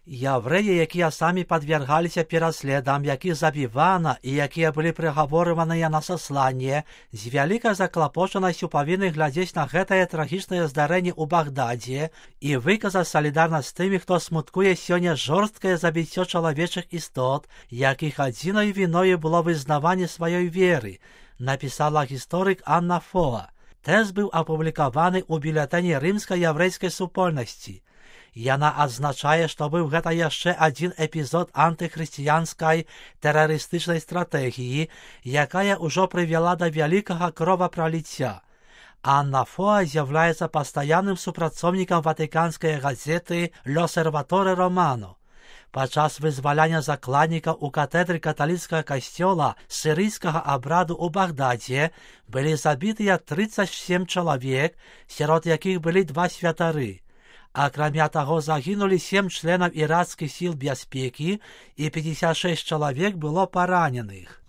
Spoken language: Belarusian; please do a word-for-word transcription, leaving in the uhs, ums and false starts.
Яўрэі, якія самі падвяргаліся пераследам, якіх забівана і якія былі прыгаворываныя на сасланне, з вялікай заклапочанасцю павінны глядзець на гэтае трагічнае здарэнне ў Багдадзе і выказаць салідарнасць з тымі, хто смуткуе сёння жорсткае забіццё чалавечых істот, якіх адзінай віною было вызнаванне сваёй веры, напісала гісторык Анна Фоа. Тэкст быў апублікаваны ў бюлетэне рымскай яўрэйскай супольнасці. Яна адзначае, што быў гэта яшчэ адзін эпізод антыхрысціянскай тэрарыстычнай стратэгіі, якая ўжо прывяла да вялікага кровапраліцця. Анна Фоа з'яўляецца пастаянным супрацоўнікам ватыканскай газеты «L'Osservatore Romano». Падчас вызваляння закладнікаў у катедры каталіцкага касцёла сірыйскага абраду ў Багдадзе былі забітыя трыццаць сем чалавек, сярод якіх былі два святары. Акрамя таго, загінулі сем членаў іракскіх сіл бяспекі і пятьдесят шесть чалавек было параненых.